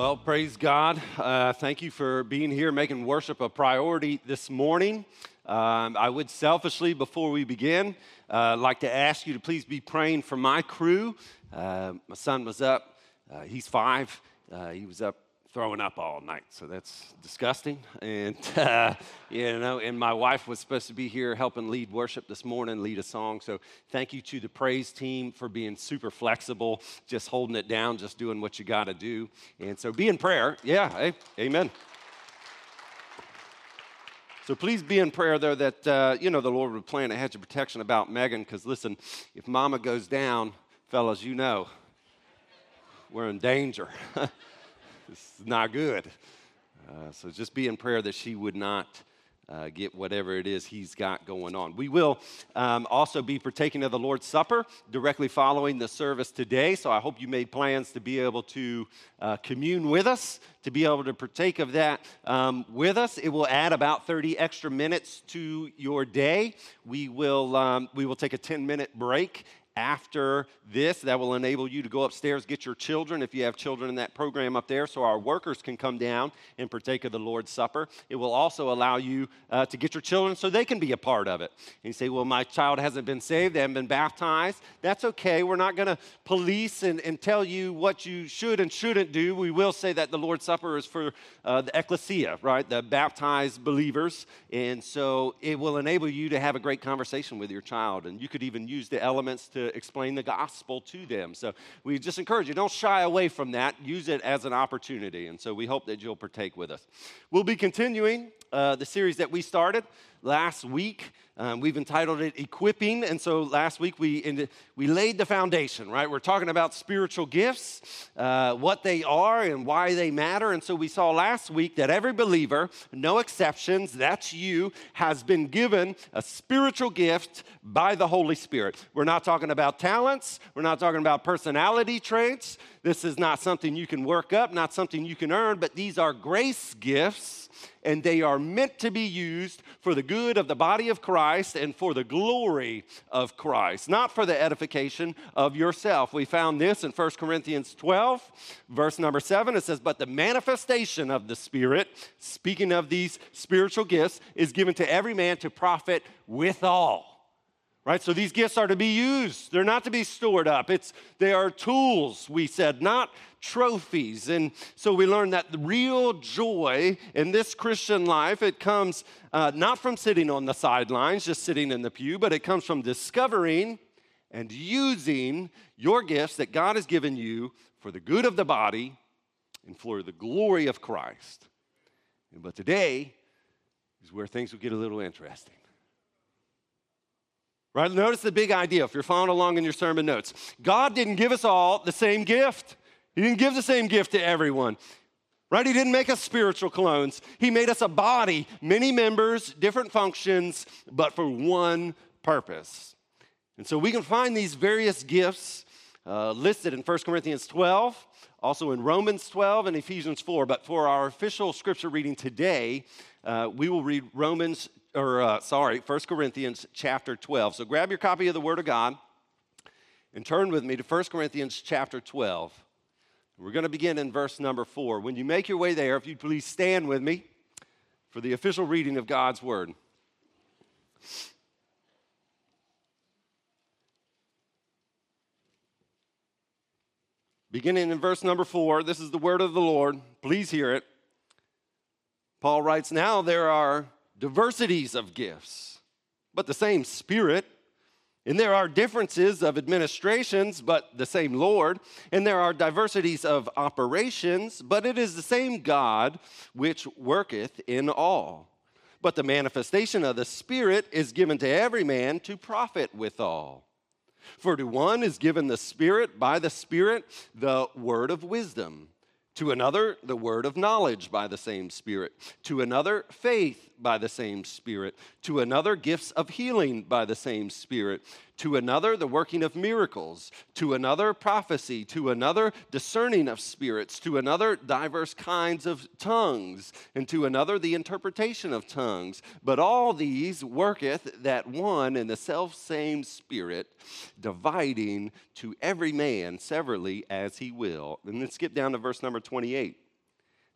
Well, praise God. Thank you for being here, making worship a priority this morning. I would selfishly, before we begin, like to ask you to please be praying for my crew. My son was up. He's 5. He was up throwing up all night, so that's disgusting. And, and my wife was supposed to be here helping lead worship this morning, lead a song. So thank you to the praise team for being super flexible, just holding it down, just doing what you got to do. And so be in prayer. Yeah, hey, amen. So please be in prayer, though, that, the Lord would plan a hedge of protection about Megan, because, listen, if mama goes down, fellas, we're in danger. This is not good. So just be in prayer that she would not get whatever it is he's got going on. We will also be partaking of the Lord's Supper directly following the service today. So I hope you made plans to be able to commune with us, to be able to partake of that with us. It will add about 30 extra minutes to your day. We will take a 10-minute break after this. That will enable you to go upstairs, get your children, if you have children in that program up there, so our workers can come down and partake of the Lord's Supper. It will also allow you to get your children so they can be a part of it. And you say, well, my child hasn't been saved, they haven't been baptized. That's okay. We're not going to police and tell you what you should and shouldn't do. We will say that the Lord's Supper is for the ecclesia, right, the baptized believers. And so it will enable you to have a great conversation with your child. And you could even use the elements to explain the gospel to them. So we just encourage you, don't shy away from that. Use it as an opportunity. And so we hope that you'll partake with us. We'll be continuing the series that we started last week. We've entitled it Equipping. And so last week we laid the foundation, right? We're talking about spiritual gifts, what they are and why they matter. And so we saw last week that every believer, no exceptions, that's you, has been given a spiritual gift by the Holy Spirit. We're not talking about talents. We're not talking about personality traits. This is not something you can work up, not something you can earn, but these are grace gifts, and they are meant to be used for the good of the body of Christ and for the glory of Christ, not for the edification of yourself. We found this in 1 Corinthians 12, verse number 7. It says, but the manifestation of the Spirit, speaking of these spiritual gifts, is given to every man to profit withal. Right, so these gifts are to be used. They're not to be stored up. They are tools, we said, not trophies. And so we learned that the real joy in this Christian life, it comes not from sitting on the sidelines, just sitting in the pew, but it comes from discovering and using your gifts that God has given you for the good of the body and for the glory of Christ. But today is where things will get a little interesting. Right? Notice the big idea if you're following along in your sermon notes. God didn't give us all the same gift. He didn't give the same gift to everyone. Right? He didn't make us spiritual clones. He made us a body, many members, different functions, but for one purpose. And so we can find these various gifts listed in 1 Corinthians 12, also in Romans 12 and Ephesians 4. But for our official scripture reading today, we will read 1 Corinthians chapter 12. So grab your copy of the Word of God and turn with me to 1 Corinthians chapter 12. We're going to begin in verse number 4. When you make your way there, if you'd please stand with me for the official reading of God's Word. Beginning in verse number 4, this is the word of the Lord. Please hear it. Paul writes, now there are diversities of gifts, but the same Spirit. And there are differences of administrations, but the same Lord. And there are diversities of operations, but it is the same God which worketh in all. But the manifestation of the Spirit is given to every man to profit withal. For to one is given the Spirit, by the Spirit, the word of wisdom. To another, the word of knowledge by the same Spirit. To another, faith by the same Spirit. To another, gifts of healing by the same Spirit. To another, the working of miracles. To another, prophecy. To another, discerning of spirits. To another, diverse kinds of tongues. And to another, the interpretation of tongues. But all these worketh that one and the selfsame Spirit, dividing to every man severally as he will. And then skip down to verse number 28.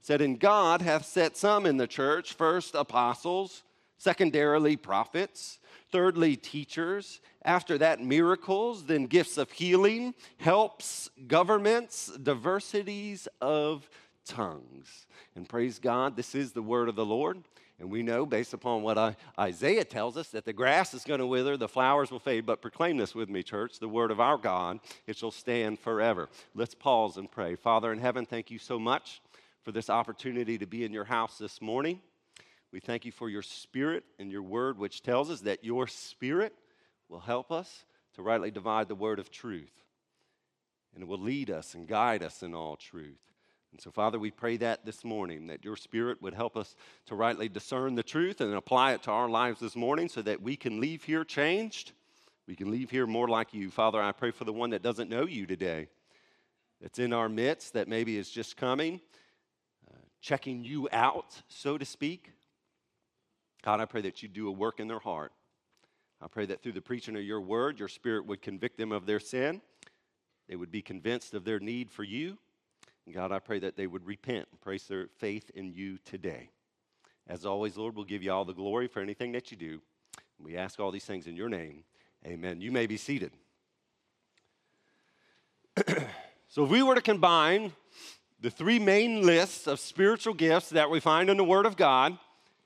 said, "And God hath set some in the church, first apostles, secondarily prophets, thirdly teachers, after that miracles, then gifts of healing, helps, governments, diversities of tongues." And praise God, this is the word of the Lord. And we know, based upon what Isaiah tells us, that the grass is going to wither, the flowers will fade. But proclaim this with me, church, the word of our God, it shall stand forever. Let's pause and pray. Father in heaven, thank you so much for this opportunity to be in your house this morning. We thank you for your Spirit and your word, which tells us that your Spirit will help us to rightly divide the word of truth. And it will lead us and guide us in all truth. And so, Father, we pray that this morning, that your Spirit would help us to rightly discern the truth and apply it to our lives this morning so that we can leave here changed. We can leave here more like you. Father, I pray for the one that doesn't know you today, that's in our midst, that maybe is just coming, checking you out, so to speak. God, I pray that you do a work in their heart. I pray that through the preaching of your word, your Spirit would convict them of their sin. They would be convinced of their need for you. And God, I pray that they would repent and place their faith in you today. As always, Lord, we'll give you all the glory for anything that you do. And we ask all these things in your name. Amen. You may be seated. So if we were to combine the three main lists of spiritual gifts that we find in the Word of God,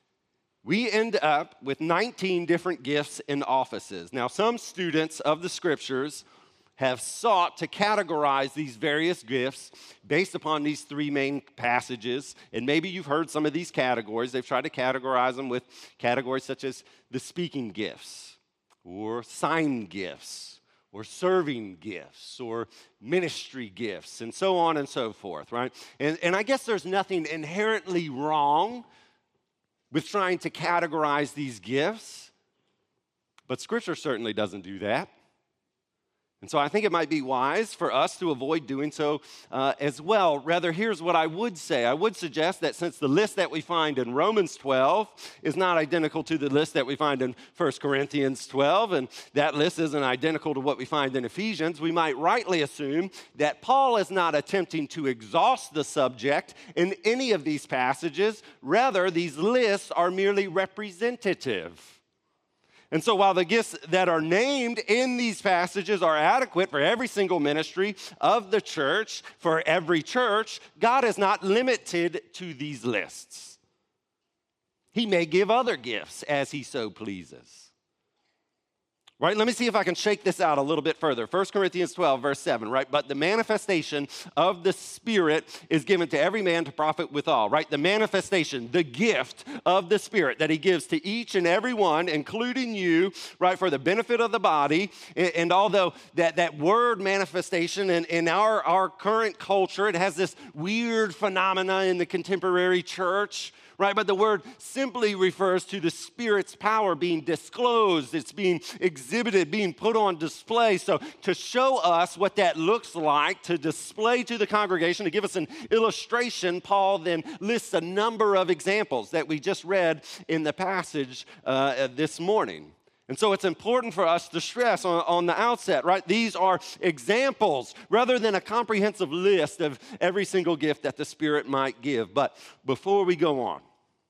we end up with 19 different gifts and offices. Now, some students of the Scriptures have sought to categorize these various gifts based upon these three main passages. And maybe you've heard some of these categories. They've tried to categorize them with categories such as the speaking gifts, or sign gifts, or serving gifts, or ministry gifts, and so on and so forth, right? And I guess there's nothing inherently wrong with trying to categorize these gifts, but Scripture certainly doesn't do that. And so I think it might be wise for us to avoid doing so as well. Rather, here's what I would say. I would suggest that since the list that we find in Romans 12 is not identical to the list that we find in 1 Corinthians 12, and that list isn't identical to what we find in Ephesians, we might rightly assume that Paul is not attempting to exhaust the subject in any of these passages. Rather, these lists are merely representative. And so while the gifts that are named in these passages are adequate for every single ministry of the church, for every church, God is not limited to these lists. He may give other gifts as he so pleases. Right, let me see if I can shake this out a little bit further. 1 Corinthians 12, verse 7, right? But the manifestation of the Spirit is given to every man to profit withal, right? The manifestation, the gift of the Spirit that he gives to each and every one, including you, right, for the benefit of the body. And although that word manifestation in our current culture, it has this weird phenomena in the contemporary church, right? But the word simply refers to the Spirit's power being disclosed. It's being exhibited, being put on display. So to show us what that looks like, to display to the congregation, to give us an illustration, Paul then lists a number of examples that we just read in the passage this morning. And so it's important for us to stress on the outset, right? These are examples rather than a comprehensive list of every single gift that the Spirit might give. But before we go on,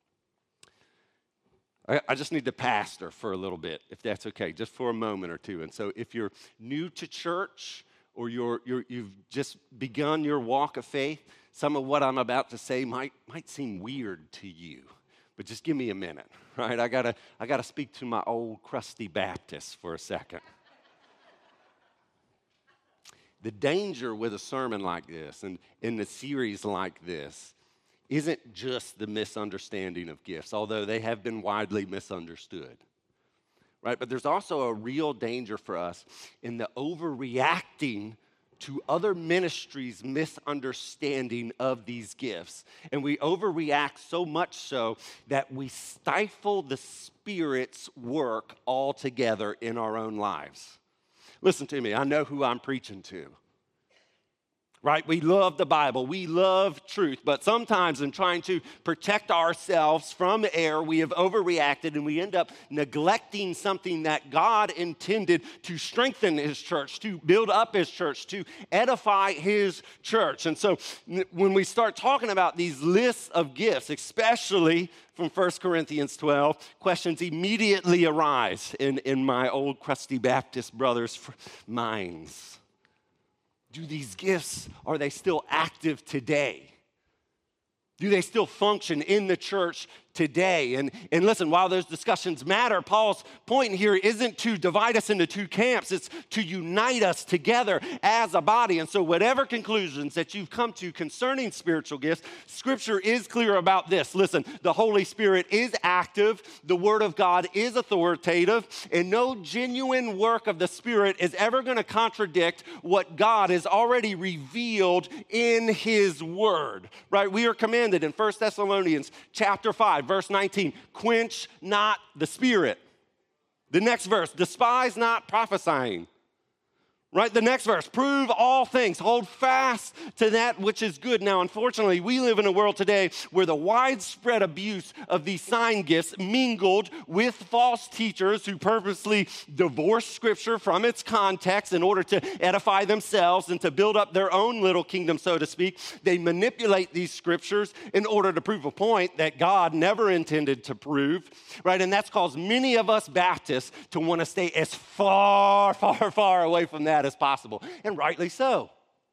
I just need to pastor for a little bit, if that's okay, just for a moment or two. And so if you're new to church or you've just begun your walk of faith, some of what I'm about to say might seem weird to you. But just give me a minute, right? I gotta speak to my old crusty Baptist for a second. The danger with a sermon like this and in a series like this isn't just the misunderstanding of gifts, although they have been widely misunderstood, right? But there's also a real danger for us in the overreacting to other ministries' misunderstanding of these gifts. And we overreact so much so that we stifle the Spirit's work altogether in our own lives. Listen to me, I know who I'm preaching to. right? We love the Bible. We love truth. But sometimes in trying to protect ourselves from error, we have overreacted and we end up neglecting something that God intended to strengthen his church, to build up his church, to edify his church. And so when we start talking about these lists of gifts, especially from 1 Corinthians 12, questions immediately arise in my old crusty Baptist brothers' minds. Do these gifts, are they still active today? Do they still function in the church today? And listen, while those discussions matter, Paul's point here isn't to divide us into two camps. It's to unite us together as a body. And so whatever conclusions that you've come to concerning spiritual gifts, Scripture is clear about this. Listen, the Holy Spirit is active. The Word of God is authoritative. And no genuine work of the Spirit is ever going to contradict what God has already revealed in His Word, right? We are commanded in 1 Thessalonians chapter 5, verse 19, quench not the Spirit. The next verse, despise not prophesying. Right? The next verse, prove all things, hold fast to that which is good. Now, unfortunately, we live in a world today where the widespread abuse of these sign gifts mingled with false teachers who purposely divorce Scripture from its context in order to edify themselves and to build up their own little kingdom, so to speak. They manipulate these Scriptures in order to prove a point that God never intended to prove, right? And that's caused many of us Baptists to want to stay as far, far, far away from that as possible, and rightly so.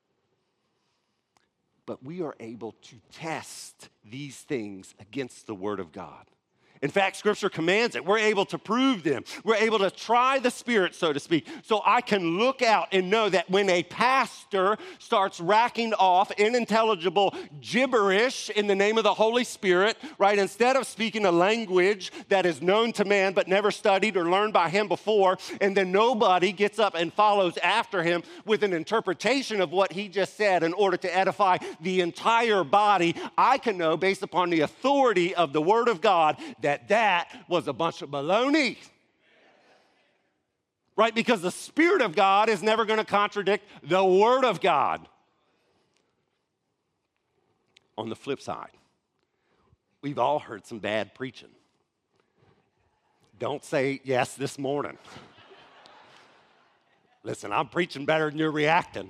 But we are able to test these things against the Word of God. In fact, Scripture commands it. We're able to prove them. We're able to try the Spirit, so to speak. So I can look out and know that when a pastor starts racking off unintelligible gibberish in the name of the Holy Spirit, right, instead of speaking a language that is known to man but never studied or learned by him before, and then nobody gets up and follows after him with an interpretation of what he just said in order to edify the entire body, I can know based upon the authority of the Word of God that was a bunch of baloney. Right? Because the Spirit of God is never going to contradict the Word of God. On the flip side, we've all heard some bad preaching. Don't say yes this morning. Listen, I'm preaching better than you're reacting.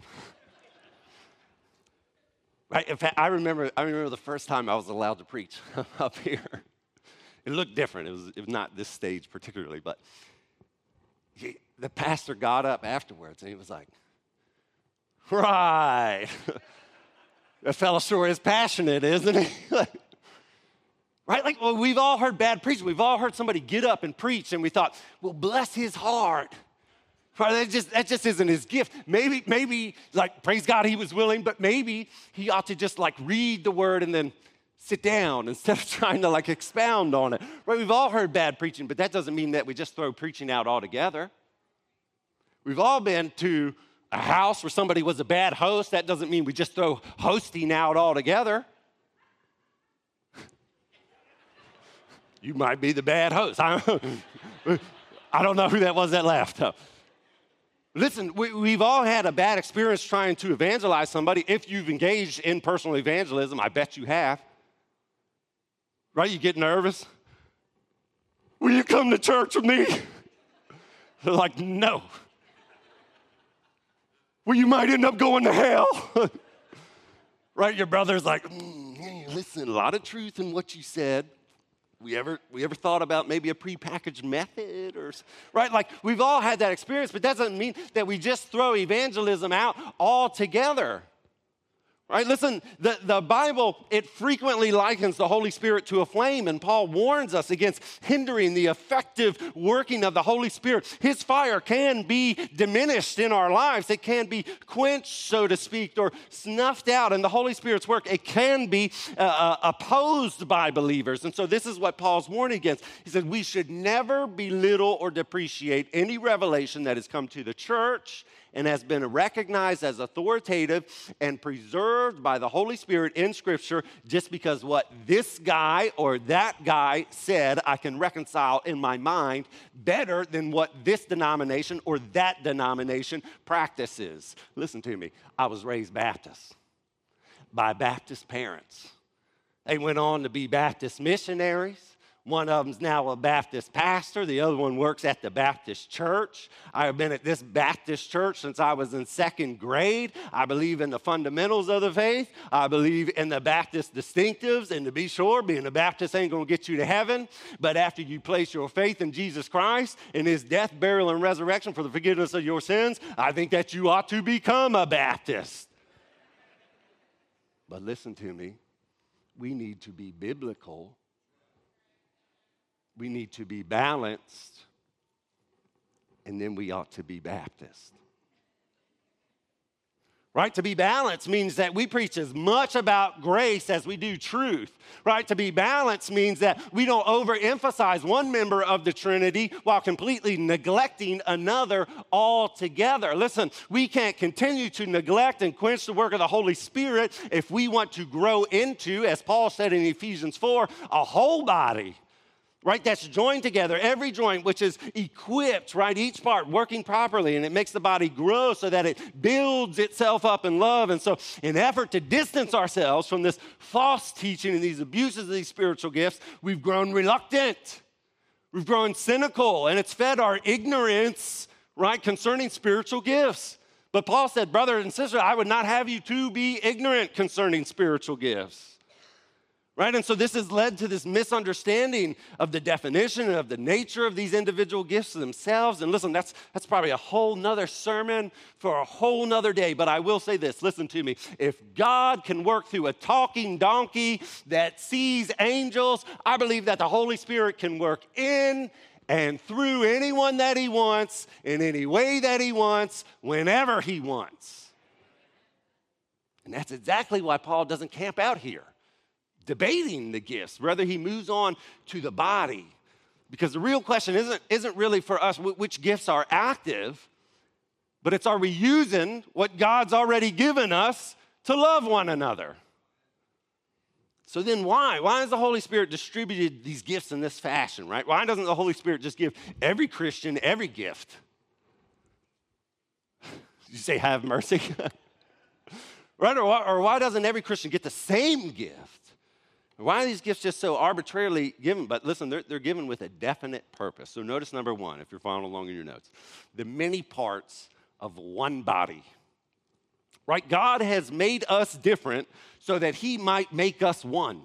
Right? In fact, I remember the first time I was allowed to preach up here. It looked different. It was not this stage particularly, but the pastor got up afterwards and he was like, right. That fella sure is passionate, isn't he? Right? Like, well, we've all heard bad preaching. We've all heard somebody get up and preach and we thought, well, bless his heart. Right? That just isn't his gift. Maybe, like, praise God, he was willing, but maybe he ought to just, like, read the word and then sit down instead of trying to, like, expound on it. Right? We've all heard bad preaching, but that doesn't mean that we just throw preaching out altogether. We've all been to a house where somebody was a bad host. That doesn't mean we just throw hosting out altogether. You might be the bad host. I don't know who that was that laughed. Listen, we've all had a bad experience trying to evangelize somebody. If you've engaged in personal evangelism, I bet you have. Right? You get nervous. Will you come to church with me? They're like, no. Well, you might end up going to hell. Right? Your brother's like, listen, a lot of truth in what you said. We ever thought about maybe a prepackaged method or, right? Like, we've all had that experience, but that doesn't mean that we just throw evangelism out altogether. Right? Listen, the Bible, it frequently likens the Holy Spirit to a flame, and Paul warns us against hindering the effective working of the Holy Spirit. His fire can be diminished in our lives. It can be quenched, so to speak, or snuffed out. And the Holy Spirit's work, it can be opposed by believers. And so this is what Paul's warning against. He said, we should never belittle or depreciate any revelation that has come to the church and has been recognized as authoritative and preserved by the Holy Spirit in Scripture just because what this guy or that guy said I can reconcile in my mind better than what this denomination or that denomination practices. Listen to me. I was raised Baptist by Baptist parents. They went on to be Baptist missionaries. One of them's now a Baptist pastor. The other one works at the Baptist church. I have been at this Baptist church since I was in second grade. I believe in the fundamentals of the faith. I believe in the Baptist distinctives. And to be sure, being a Baptist ain't going to get you to heaven. But after you place your faith in Jesus Christ, in his death, burial, and resurrection for the forgiveness of your sins, I think that you ought to become a Baptist. But listen to me. We need to be biblical. We need to be balanced. And then we ought to be Baptist. Right? To be balanced means that we preach as much about grace as we do truth. Right? To be balanced means that we don't overemphasize one member of the Trinity while completely neglecting another altogether. Listen, we can't continue to neglect and quench the work of the Holy Spirit if we want to grow into, as Paul said in Ephesians 4, a whole body. Right, that's joined together, every joint which is equipped, right, each part working properly, and it makes the body grow so that it builds itself up in love. And so in effort to distance ourselves from this false teaching and these abuses of these spiritual gifts, we've grown reluctant. We've grown cynical, and it's fed our ignorance, right, concerning spiritual gifts. But Paul said, brothers and sisters, I would not have you to be ignorant concerning spiritual gifts. Right? And so this has led to this misunderstanding of the definition and of the nature of these individual gifts themselves. And listen, that's probably a whole nother sermon for a whole nother day. But I will say this, listen to me. If God can work through a talking donkey that sees angels, I believe that the Holy Spirit can work in and through anyone that he wants, in any way that he wants, whenever he wants. And that's exactly why Paul doesn't camp out here debating the gifts. Rather, he moves on to the body. Because the real question isn't really for us which gifts are active, but it's, are we using what God's already given us to love one another? So then why? Why has the Holy Spirit distributed these gifts in this fashion, right? Why doesn't the Holy Spirit just give every Christian every gift? You say, have mercy? Right? Or why doesn't every Christian get the same gift? Why are these gifts just so arbitrarily given? But listen, they're given with a definite purpose. So notice number one, if you're following along in your notes, the many parts of one body. Right? God has made us different so that he might make us one.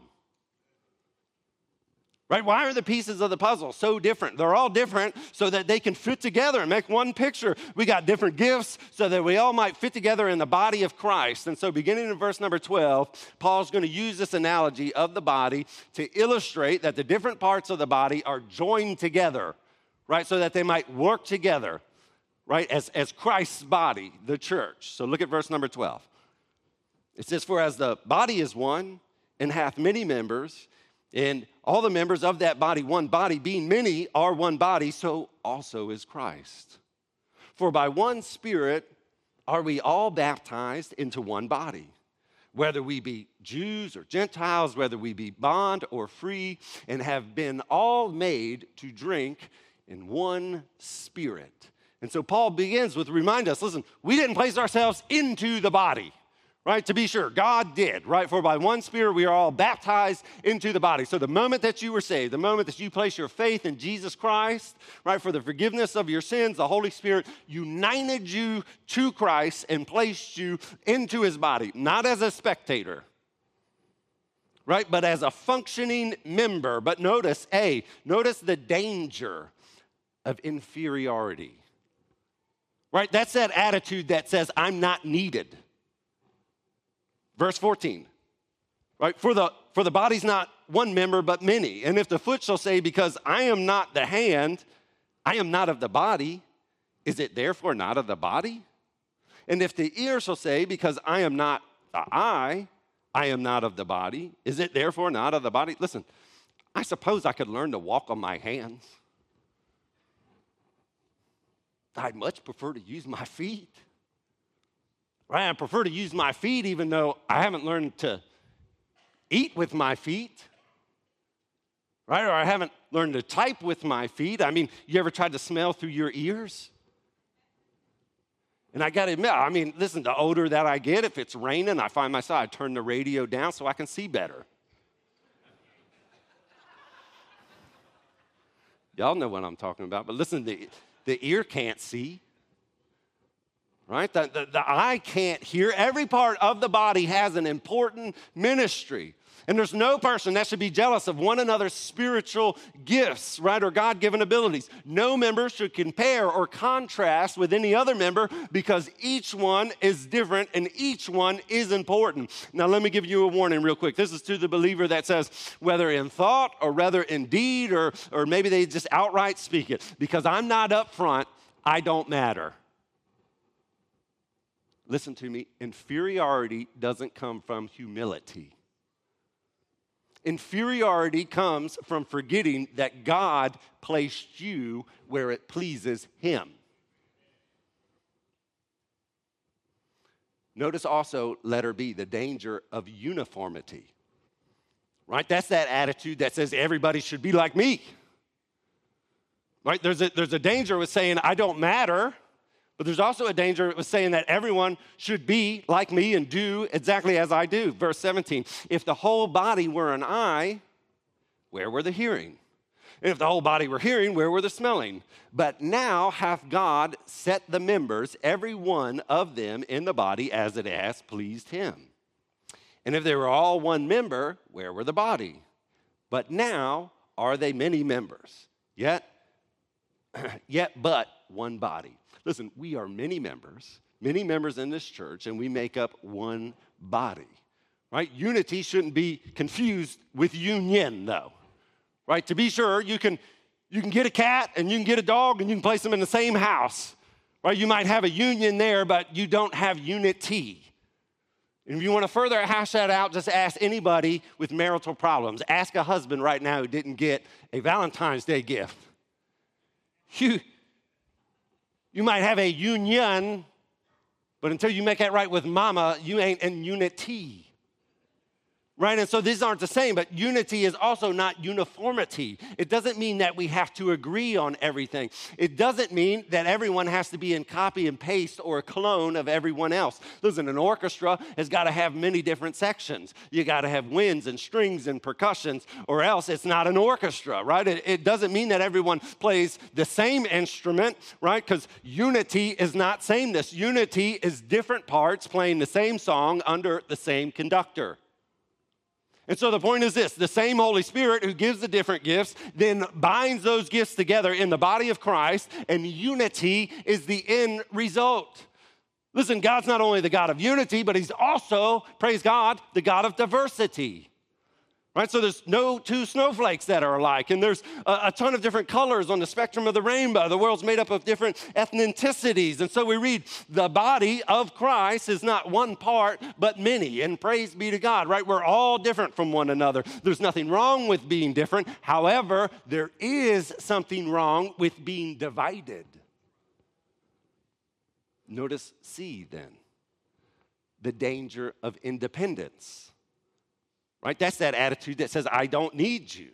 Right? Why are the pieces of the puzzle so different? They're all different so that they can fit together and make one picture. We got different gifts so that we all might fit together in the body of Christ. And so beginning in verse number 12, Paul's going to use this analogy of the body to illustrate that the different parts of the body are joined together, right? So that they might work together, right? As Christ's body, the church. So look at verse number 12. It says, for as the body is one and hath many members, and all the members of that body, one body, being many, are one body, so also is Christ. For by one Spirit are we all baptized into one body, whether we be Jews or Gentiles, whether we be bond or free, and have been all made to drink in one Spirit. And so Paul begins with remind us, listen, we didn't place ourselves into the body. Right, to be sure, God did, right? For by one Spirit we are all baptized into the body. So the moment that you were saved, the moment that you place your faith in Jesus Christ, right, for the forgiveness of your sins, the Holy Spirit united you to Christ and placed you into his body, not as a spectator, right, but as a functioning member. But notice the danger of inferiority, right? That's that attitude that says, I'm not needed. Verse 14, right? For the body's not one member, but many. And if the foot shall say, because I am not the hand, I am not of the body, is it therefore not of the body? And if the ear shall say, because I am not the eye, I am not of the body, is it therefore not of the body? Listen, I suppose I could learn to walk on my hands. I'd much prefer to use my feet. right? I prefer to use my feet even though I haven't learned to eat with my feet, right? Or I haven't learned to type with my feet. I mean, you ever tried to smell through your ears? And I got to admit, I mean, listen, the older that I get, if it's raining, I find myself, I turn the radio down so I can see better. Y'all know what I'm talking about, but listen, the ear can't see, right? The eye can't hear. Every part of the body has an important ministry. And there's no person that should be jealous of one another's spiritual gifts, right, or God-given abilities. No member should compare or contrast with any other member because each one is different and each one is important. Now, let me give you a warning real quick. This is to the believer that says, whether in thought or whether in deed or maybe they just outright speak it, because I'm not up front, I don't matter. Listen to me. Inferiority doesn't come from humility. Inferiority comes from forgetting that God placed you where it pleases Him. Notice also, letter B, the danger of uniformity. Right? That's that attitude that says everybody should be like me. Right? There's a danger with saying I don't matter. But there's also a danger with saying that everyone should be like me and do exactly as I do. Verse 17, if the whole body were an eye, where were the hearing? And if the whole body were hearing, where were the smelling? But now hath God set the members, every one of them in the body, as it has pleased him. And if they were all one member, where were the body? But now are they many members, yet but one body. Listen, we are many members in this church, and we make up one body, right? Unity shouldn't be confused with union, though, right? To be sure, you can get a cat and you can get a dog and you can place them in the same house, right? You might have a union there, but you don't have unity. And if you want to further hash that out, just ask anybody with marital problems. Ask a husband right now who didn't get a Valentine's Day gift. You might have a union, but until you make that right with mama, you ain't in unity. Right? And so these aren't the same, but unity is also not uniformity. It doesn't mean that we have to agree on everything. It doesn't mean that everyone has to be in copy and paste or a clone of everyone else. Listen, an orchestra has got to have many different sections. You got to have winds and strings and percussions, or else it's not an orchestra, right? It doesn't mean that everyone plays the same instrument, right? Because unity is not sameness. Unity is different parts playing the same song under the same conductor. And so the point is this, the same Holy Spirit who gives the different gifts then binds those gifts together in the body of Christ, and unity is the end result. Listen, God's not only the God of unity, but he's also, praise God, the God of diversity. Right? So there's no two snowflakes that are alike, and there's a ton of different colors on the spectrum of the rainbow. The world's made up of different ethnicities, and so we read the body of Christ is not one part, but many, and praise be to God, right? We're all different from one another. There's nothing wrong with being different. However, there is something wrong with being divided. Notice C then, the danger of independence. Right? That's that attitude that says, I don't need you.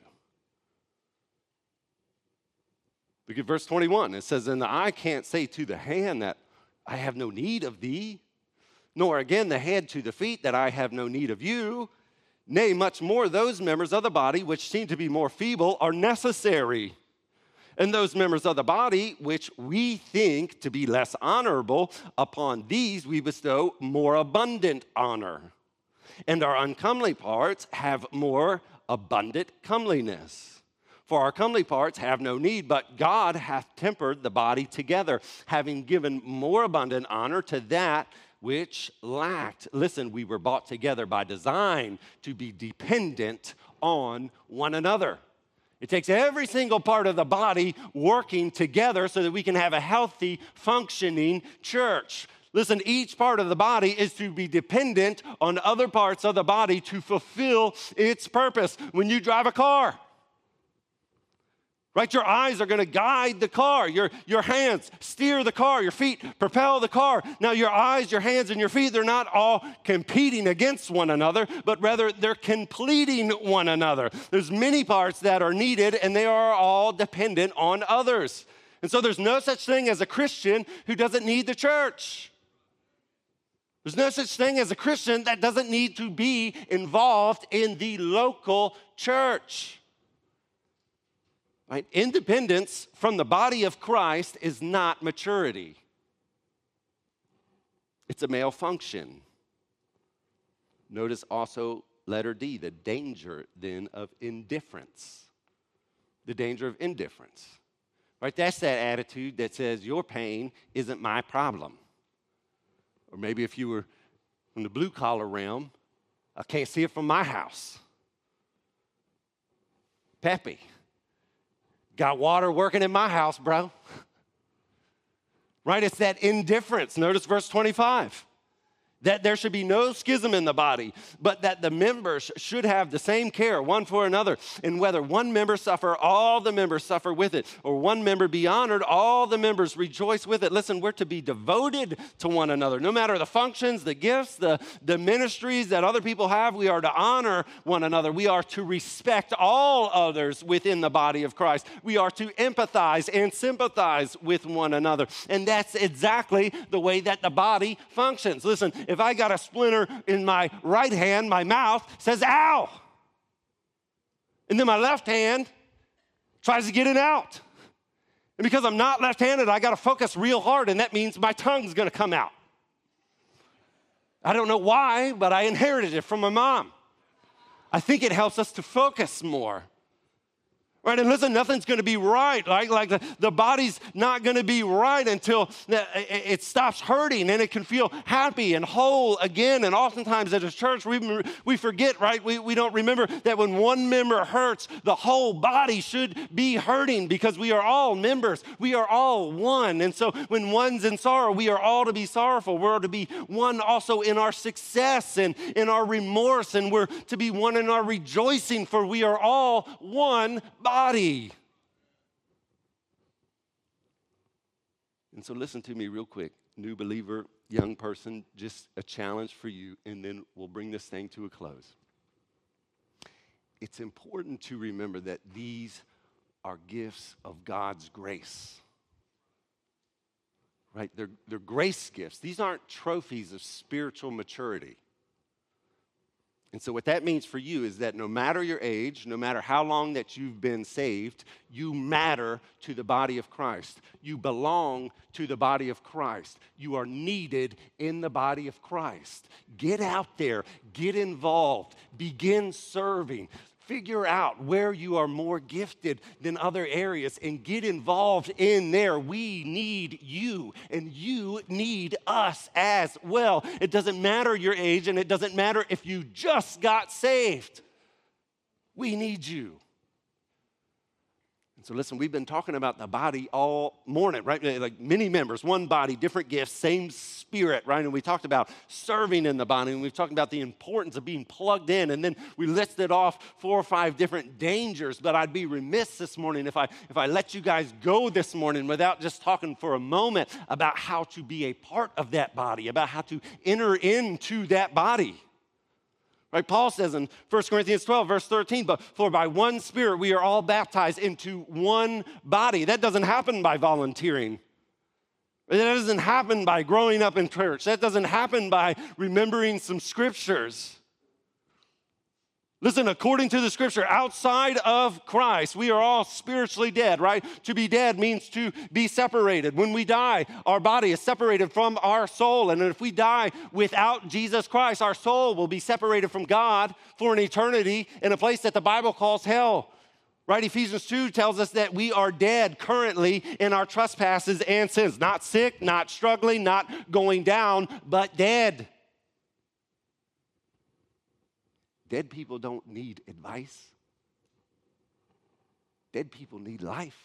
Look at verse 21. It says, and the eye can't say to the hand that I have no need of thee, nor again the head to the feet that I have no need of you. Nay, much more those members of the body which seem to be more feeble are necessary. And those members of the body which we think to be less honorable, upon these we bestow more abundant honor. And our uncomely parts have more abundant comeliness. For our comely parts have no need, but God hath tempered the body together, having given more abundant honor to that which lacked. Listen, we were bought together by design to be dependent on one another. It takes every single part of the body working together so that we can have a healthy, functioning church. Listen, each part of the body is to be dependent on other parts of the body to fulfill its purpose. When you drive a car, Right? Your eyes are going to guide the car. Your hands steer the car. Your feet propel the car. Now, your eyes, your hands, and your feet, they're not all competing against one another, but rather they're completing one another. There's many parts that are needed, and they are all dependent on others. And so there's no such thing as a Christian who doesn't need the church. There's no such thing as a Christian that doesn't need to be involved in the local church. Right? Independence from the body of Christ is not maturity. It's a malfunction. Notice also letter D, the danger then of indifference. The danger of indifference. Right? That's that attitude that says your pain isn't my problem. Or maybe if you were in the blue collar realm, I can't see it from my house. Peppy. Got water working in my house, bro. Right? It's that indifference. Notice verse 25. That there should be no schism in the body, but that the members should have the same care one for another. And whether one member suffer, all the members suffer with it. Or one member be honored, all the members rejoice with it. Listen, we're to be devoted to one another. No matter the functions, the gifts, the ministries that other people have, we are to honor one another. We are to respect all others within the body of Christ. We are to empathize and sympathize with one another. And that's exactly the way that the body functions. Listen, if I got a splinter in my right hand, my mouth says, ow. And then my left hand tries to get it out. And because I'm not left-handed, I got to focus real hard, and that means my tongue's going to come out. I don't know why, but I inherited it from my mom. I think it helps us to focus more. Right, and listen, nothing's going to be right. Like the body's not going to be right until it stops hurting and it can feel happy and whole again. And oftentimes at a church, we forget, right? We don't remember that when one member hurts, the whole body should be hurting because we are all members. We are all one. And so when one's in sorrow, we are all to be sorrowful. We're to be one also in our success and in our remorse. And we're to be one in our rejoicing, for we are all one body. And so listen to me real quick. New believer, young person, just a challenge for you, and then we'll bring this thing to a close. It's important to remember that these are gifts of God's grace. Right? They're grace gifts. These aren't trophies of spiritual maturity. And so what that means for you is that no matter your age, no matter how long that you've been saved, you matter to the body of Christ. You belong to the body of Christ. You are needed in the body of Christ. Get out there, get involved, begin serving. Figure out where you are more gifted than other areas and get involved in there. We need you, and you need us as well. It doesn't matter your age, and it doesn't matter if you just got saved. We need you. So listen, we've been talking about the body all morning, right? Like many members, one body, different gifts, same spirit, right? And we talked about serving in the body, and we've talked about the importance of being plugged in, and then we listed off 4 or 5 different dangers. But I'd be remiss this morning if I let you guys go this morning without just talking for a moment about how to be a part of that body, about how to enter into that body. Right, Paul says in 1 Corinthians 12, verse 13, but for by one Spirit we are all baptized into one body. That doesn't happen by volunteering. That doesn't happen by growing up in church. That doesn't happen by remembering some scriptures. Listen, according to the scripture, outside of Christ, we are all spiritually dead, right? To be dead means to be separated. When we die, our body is separated from our soul. And if we die without Jesus Christ, our soul will be separated from God for an eternity in a place that the Bible calls hell. Right? Ephesians 2 tells us that we are dead currently in our trespasses and sins. Not sick, not struggling, not going down, but dead. Dead people don't need advice. Dead people need life.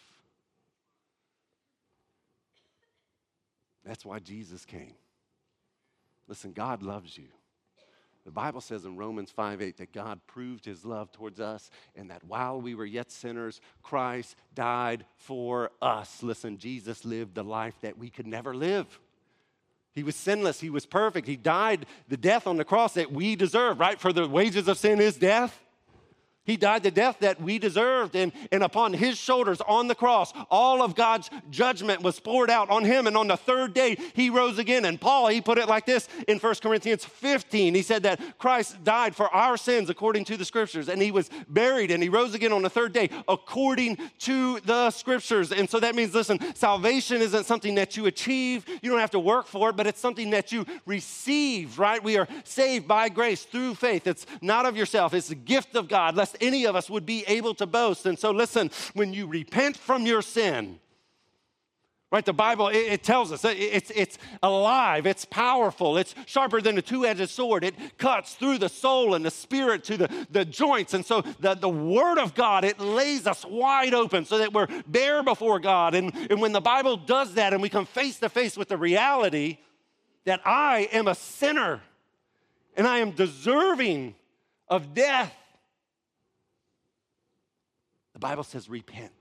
That's why Jesus came. Listen, God loves you. The Bible says in Romans 5:8 that God proved his love towards us and that while we were yet sinners, Christ died for us. Listen, Jesus lived the life that we could never live. He was sinless. He was perfect. He died the death on the cross that we deserve, right? For the wages of sin is death. He died the death that we deserved, and upon his shoulders on the cross, all of God's judgment was poured out on him, and on the third day, he rose again. And Paul, he put it like this in 1 Corinthians 15. He said that Christ died for our sins according to the Scriptures, and he was buried, and he rose again on the third day according to the Scriptures. And so that means, listen, salvation isn't something that you achieve. You don't have to work for it, but it's something that you receive, right? We are saved by grace through faith. It's not of yourself. It's a gift of God, lest any of us would be able to boast. And so listen, when you repent from your sin, right, the Bible, it tells us it's alive, it's powerful, it's sharper than a two-edged sword. It cuts through the soul and the spirit to the joints. And so the Word of God, it lays us wide open so that we're bare before God. And when the Bible does that and we come face to face with the reality that I am a sinner and I am deserving of death, the Bible says repent.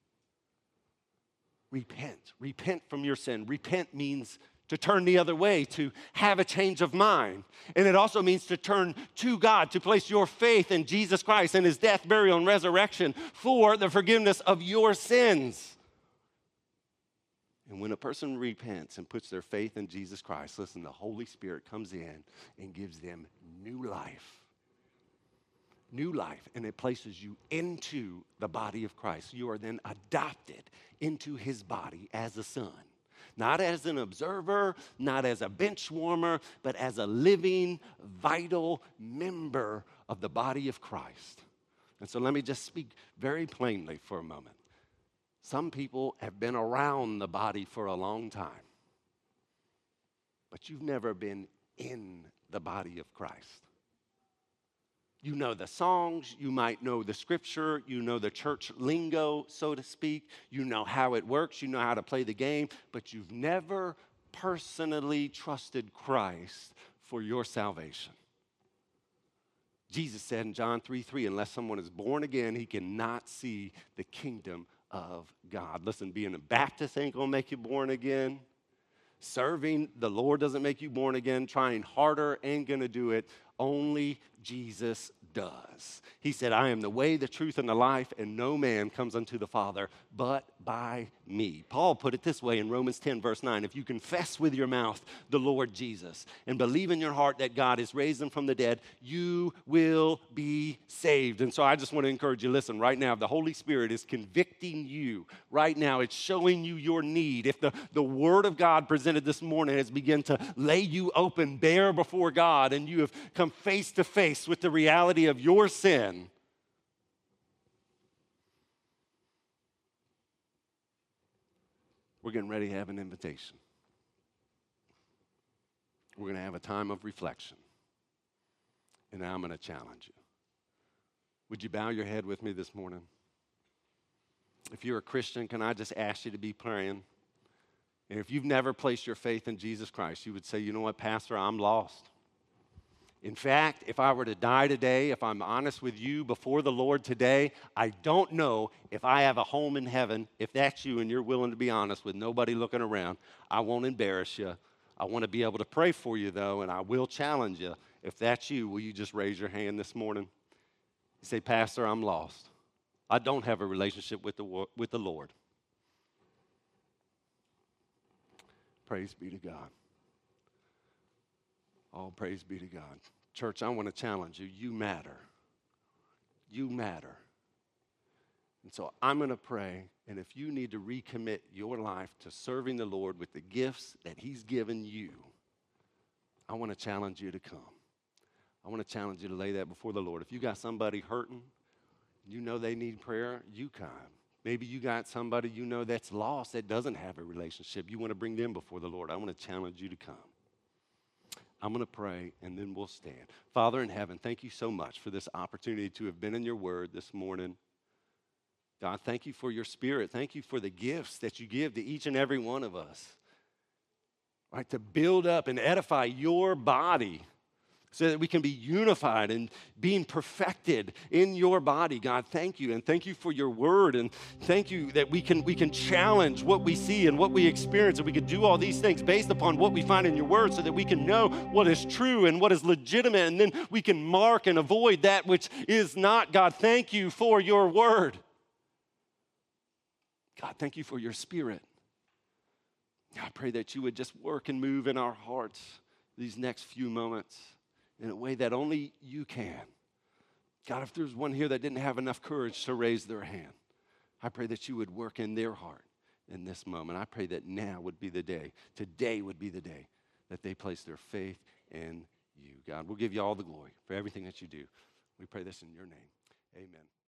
Repent. Repent from your sin. Repent means to turn the other way, to have a change of mind. And it also means to turn to God, to place your faith in Jesus Christ and his death, burial, and resurrection for the forgiveness of your sins. And when a person repents and puts their faith in Jesus Christ, listen, the Holy Spirit comes in and gives them new life. New life, and it places you into the body of Christ. You are then adopted into his body as a son. Not as an observer, not as a bench warmer, but as a living, vital member of the body of Christ. And so let me just speak very plainly for a moment. Some people have been around the body for a long time, but you've never been in the body of Christ. You know the songs, you might know the scripture, you know the church lingo, so to speak. You know how it works, you know how to play the game, but you've never personally trusted Christ for your salvation. Jesus said in John 3:3, unless someone is born again, he cannot see the kingdom of God. Listen, being a Baptist ain't gonna make you born again. Serving the Lord doesn't make you born again. Trying harder ain't gonna do it. Only Jesus does. He said, I am the way, the truth, and the life, and no man comes unto the Father but by me. Paul put it this way in Romans 10, verse 9. If you confess with your mouth the Lord Jesus and believe in your heart that God has raised him from the dead, you will be saved. And so I just want to encourage you, listen, right now, the Holy Spirit is convicting you. Right now, it's showing you your need. If the Word of God presented this morning has begun to lay you open, bare before God, and you have come face to face with the reality of your sin, we're getting ready to have an invitation. We're going to have a time of reflection. And now I'm going to challenge you. Would you bow your head with me this morning? If you're a Christian, can I just ask you to be praying? And if you've never placed your faith in Jesus Christ, you would say, you know what, Pastor, I'm lost. In fact, if I were to die today, if I'm honest with you before the Lord today, I don't know if I have a home in heaven. If that's you and you're willing to be honest with nobody looking around, I won't embarrass you. I want to be able to pray for you, though, and I will challenge you. If that's you, will you just raise your hand this morning? You say, Pastor, I'm lost. I don't have a relationship with the Lord. Praise be to God. All praise be to God. Church, I want to challenge you. You matter. You matter. And so I'm going to pray, and if you need to recommit your life to serving the Lord with the gifts that he's given you, I want to challenge you to come. I want to challenge you to lay that before the Lord. If you got somebody hurting, you know they need prayer, you come. Maybe you got somebody you know that's lost, that doesn't have a relationship. You want to bring them before the Lord. I want to challenge you to come. I'm going to pray, and then we'll stand. Father in heaven, thank you so much for this opportunity to have been in your word this morning. God, thank you for your spirit. Thank you for the gifts that you give to each and every one of us, right, to build up and edify your body so that we can be unified and being perfected in your body. God, thank you. And thank you for your word. And thank you that we can challenge what we see and what we experience. And we can do all these things based upon what we find in your word so that we can know what is true and what is legitimate. And then we can mark and avoid that which is not. God, thank you for your word. God, thank you for your spirit. I pray that you would just work and move in our hearts these next few moments in a way that only you can. God, if there's one here that didn't have enough courage to raise their hand, I pray that you would work in their heart in this moment. I pray that now would be the day, today would be the day that they place their faith in you. God, we'll give you all the glory for everything that you do. We pray this in your name. Amen.